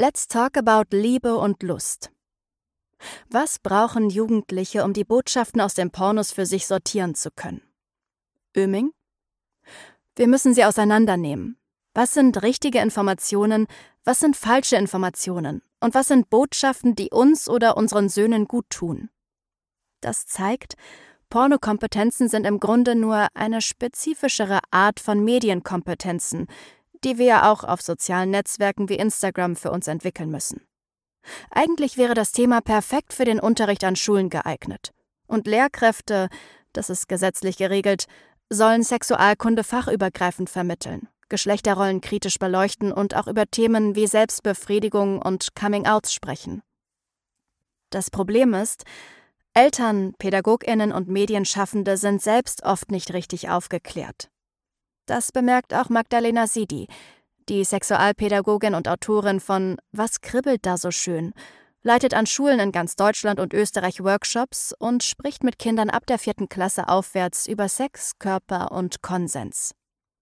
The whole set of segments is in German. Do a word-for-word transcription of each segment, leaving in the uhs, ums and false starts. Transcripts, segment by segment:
Let's talk about Liebe und Lust. Was brauchen Jugendliche, um die Botschaften aus den Pornos für sich sortieren zu können? Oeming? Wir müssen sie auseinandernehmen. Was sind richtige Informationen, was sind falsche Informationen und was sind Botschaften, die uns oder unseren Söhnen gut tun? Das zeigt, Pornokompetenzen sind im Grunde nur eine spezifischere Art von Medienkompetenzen, die wir ja auch auf sozialen Netzwerken wie Instagram für uns entwickeln müssen. Eigentlich wäre das Thema perfekt für den Unterricht an Schulen geeignet. Und Lehrkräfte, das ist gesetzlich geregelt, sollen Sexualkunde fachübergreifend vermitteln, Geschlechterrollen kritisch beleuchten und auch über Themen wie Selbstbefriedigung und Coming-Outs sprechen. Das Problem ist, Eltern, PädagogInnen und Medienschaffende sind selbst oft nicht richtig aufgeklärt. Das bemerkt auch Magdalena Sidi, die Sexualpädagogin und Autorin von »Was kribbelt da so schön?«, leitet an Schulen in ganz Deutschland und Österreich Workshops und spricht mit Kindern ab der vierten Klasse aufwärts über Sex, Körper und Konsens.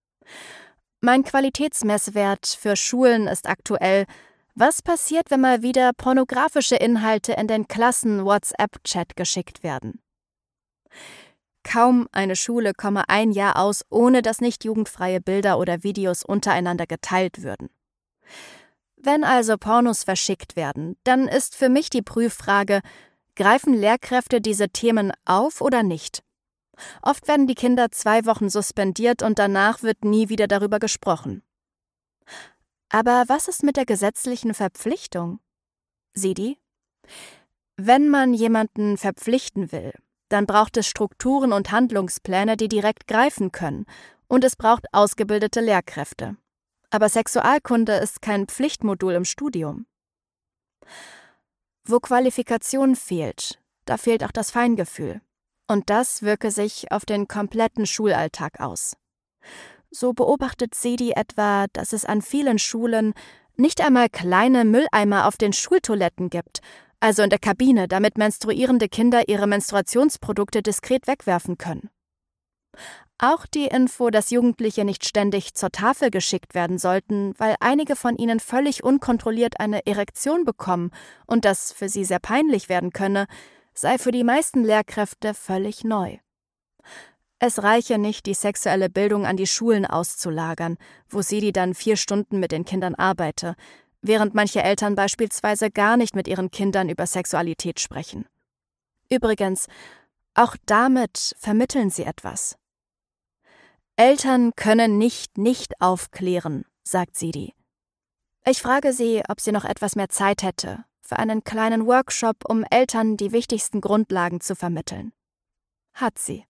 Mein Qualitätsmesswert für Schulen ist aktuell: Was passiert, wenn mal wieder pornografische Inhalte in den Klassen-WhatsApp-Chat geschickt werden? Kaum eine Schule komme ein Jahr aus, ohne dass nicht jugendfreie Bilder oder Videos untereinander geteilt würden. Wenn also Pornos verschickt werden, dann ist für mich die Prüffrage: Greifen Lehrkräfte diese Themen auf oder nicht? Oft werden die Kinder zwei Wochen suspendiert und danach wird nie wieder darüber gesprochen. Aber was ist mit der gesetzlichen Verpflichtung? Sidi? Wenn man jemanden verpflichten will, dann braucht es Strukturen und Handlungspläne, die direkt greifen können, und es braucht ausgebildete Lehrkräfte. Aber Sexualkunde ist kein Pflichtmodul im Studium. Wo Qualifikation fehlt, da fehlt auch das Feingefühl. Und das wirke sich auf den kompletten Schulalltag aus. So beobachtet Sidi etwa, dass es an vielen Schulen nicht einmal kleine Mülleimer auf den Schultoiletten gibt, also in der Kabine, damit menstruierende Kinder ihre Menstruationsprodukte diskret wegwerfen können. Auch die Info, dass Jugendliche nicht ständig zur Tafel geschickt werden sollten, weil einige von ihnen völlig unkontrolliert eine Erektion bekommen und das für sie sehr peinlich werden könne, sei für die meisten Lehrkräfte völlig neu. Es reiche nicht, die sexuelle Bildung an die Schulen auszulagern, wo Sidi dann vier Stunden mit den Kindern arbeite, während manche Eltern beispielsweise gar nicht mit ihren Kindern über Sexualität sprechen. Übrigens, auch damit vermitteln sie etwas. Eltern können nicht nicht aufklären, sagt Sidi. Ich frage sie, ob sie noch etwas mehr Zeit hätte für einen kleinen Workshop, um Eltern die wichtigsten Grundlagen zu vermitteln. Hat sie.